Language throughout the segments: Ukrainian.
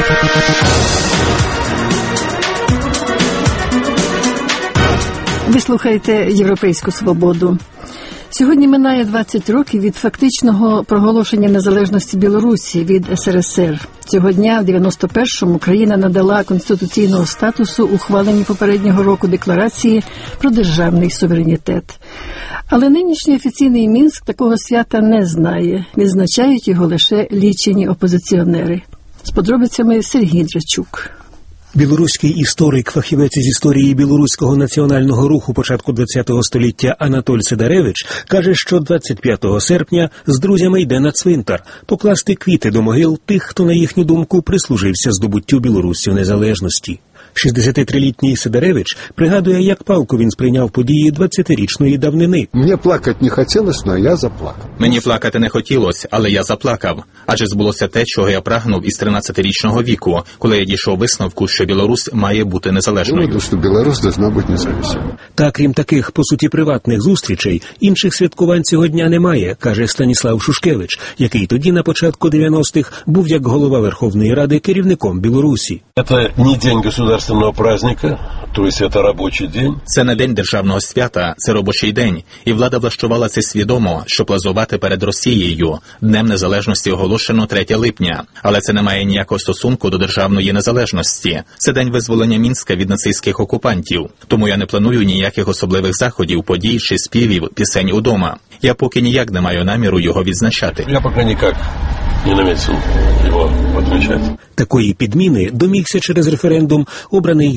Ви слухаєте «Європейську свободу». Сьогодні минає 20 років від фактичного проголошення незалежності Білорусі від СРСР. Цього дня, в 91-му, країна надала конституційного статусу ухваленні попереднього року декларації про державний суверенітет. Але нинішній офіційний Мінськ такого свята не знає. Відзначають його лише лічені опозиціонери. З подробицями Сергій Драчук. Білоруський історик, фахівець із історії білоруського національного руху початку ХХ століття Анатоль Сидоревич каже, що 25 серпня з друзями йде на цвинтар покласти квіти до могил тих, хто, на їхню думку, прислужився здобуттю Білоруссю незалежності. 63-літній Сидоревич пригадує, як палко він сприйняв події 20-річної давнини. Мені плакати не хотілося, але я заплакав. Мені плакати не хотілося, але я заплакав. Адже збулося те, чого я прагнув із 13-річного віку, коли я дійшов висновку, що Білорусь має бути незалежною. Думаю, що Білорусь повинна бути незалежною. Та крім таких, по суті, приватних зустрічей, інших святкувань цього дня немає, каже Станіслав Шушкевич, який тоді на початку 90-х був як голова Верховної Ради керівником Білорусі. Це не день государственного праздника, то есть це робочий день. Це не день державного свята, це робочий день. І влада влаштувала це свідомо, щоб плазувати перед Росією. Днем незалежності оголошено 3 липня. Але це не має ніякого стосунку до державної незалежності. Це день визволення Мінська від нацистських окупантів. Тому я не планую ніяких особливих заходів, подій чи співів, пісень удома. Я поки ніяк не маю наміру його відзначати. Я поки ніяк не намітив його відзначати. Такої підміни домігся через референдум, обраний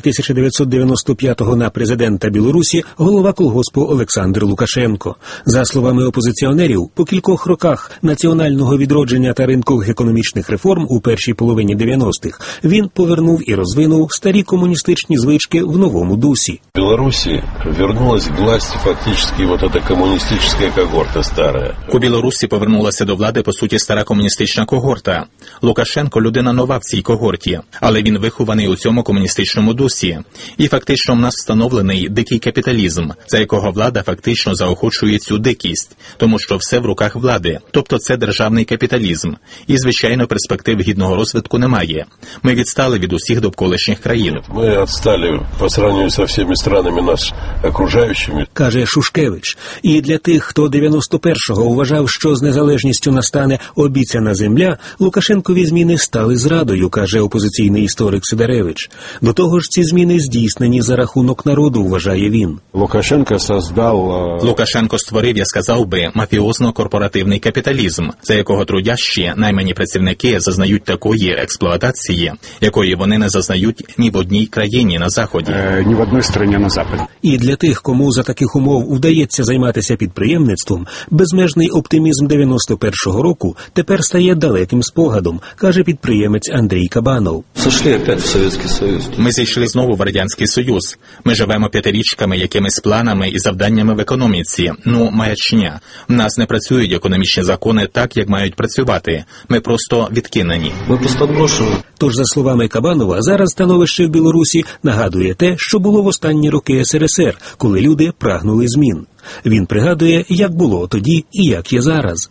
1995-го на президента Білорусі голова колгоспу Олександр Лукашенко. За словами опозиціонерів, по кількох роках національного відродження та ринкових економічних реформ у першій половині 90-х він повернув і розвинув старі комуністичні звички в новому дусі. В Білорусі вернулась к власти фактично вот эта комуністична когорта стара. У Білорусі повернулася до влади, по суті, стара комуністична когорта. Лукашенко – людина нова в цій когорті, але він вихований у цьому комуністичному дусі. І фактично в нас встановлений дикий капіталізм, за якого влада фактично заохочує цю дикість, тому що все в руках влади, тобто це державний капіталізм. І, звичайно, перспектив гідного розвитку немає. Ми відстали від усіх довколишніх країн. Ми відстали по сравнению з всіма странами нас окружаючими, каже Шушкевич. І для тих, хто 91-го вважав, що з незалежністю настане обіцяна земля, Лукашенкові зміни стали зрадою, каже опозиційний історик Сидоревич. До того ж, ці зміни здійснені за рахунок народу, вважає він. Лукашенко створив, я сказав би, мафіозно-корпоративний капіталізм, за якого трудящі, наймані працівники зазнають такої експлуатації, якої вони не зазнають ні в одній країні на Заході. Ні в одній країні на Заході. І для тих, кому за таких умов вдається займатися підприємництвом, безмежний оптимізм 91-го року тепер стає далеким спогадом, каже підприємець Андрій Кабанов. Ми зійшли знову в Радянський Союз. Ми живемо п'ятирічками, якимись планами і завданнями в економіці. Маячня. В нас не працюють економічні закони так, як мають працювати. Ми просто відкинені. Тож, за словами Кабанова, зараз становище в Білорусі нагадує те, що було в останні роки СРСР, коли люди прагнули змін. Він пригадує, як було тоді і як є зараз.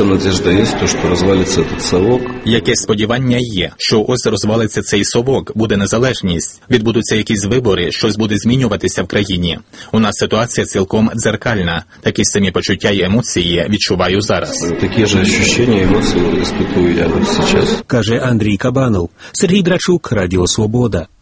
Якесь сподівання є, що ось розвалиться цей совок, буде незалежність, відбудуться якісь вибори, щось буде змінюватися в країні. У нас ситуація цілком дзеркальна. Такі самі почуття і емоції відчуваю зараз. Такі ж відчуття і емоції відчуваю я зараз. Каже Андрій Кабанов. Сергій Драчук, Радіо Свобода.